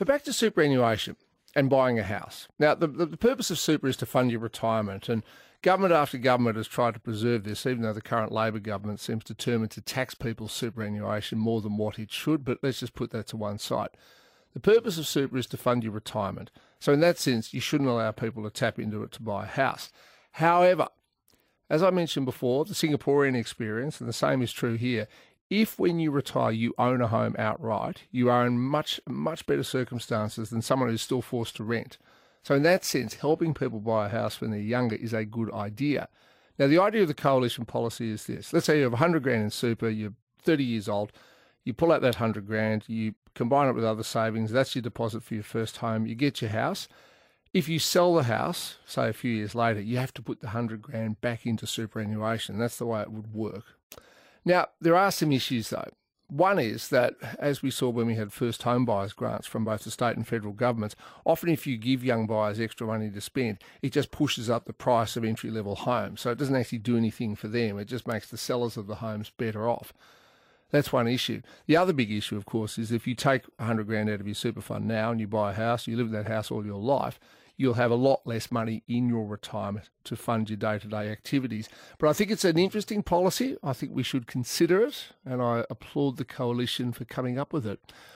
But back to superannuation and buying a house. Now, the purpose of super is to fund your retirement, and government after government has tried to preserve this, even though the current Labor government seems determined to tax people's superannuation more than what it should, but let's just put that to one side. The purpose of super is to fund your retirement. So in that sense, you shouldn't allow people to tap into it to buy a house. However, as I mentioned before, the Singaporean experience, and the same is true here, if when you retire you own a home outright, you are in much better circumstances than someone who's still forced to rent. So in that sense, helping people buy a house when they're younger is a good idea. Now, the idea of the coalition policy is this. Let's say you have 100 grand in super, you're 30 years old, you pull out that 100 grand, you combine it with other savings, that's your deposit for your first home, you get your house. If you sell the house, say a few years later, you have to put the 100 grand back into superannuation. That's the way it would work. Now, there are some issues though. One is that, as we saw when we had first home buyers grants from both the state and federal governments, often if you give young buyers extra money to spend, it just pushes up the price of entry-level homes. So it doesn't actually do anything for them. It just makes the sellers of the homes better off. That's one issue. The other big issue, of course, is if you take 100 grand out of your super fund now and you buy a house, you live in that house all your life, you'll have a lot less money in your retirement to fund your day-to-day activities. But I think it's an interesting policy. I think we should consider it, and I applaud the coalition for coming up with it.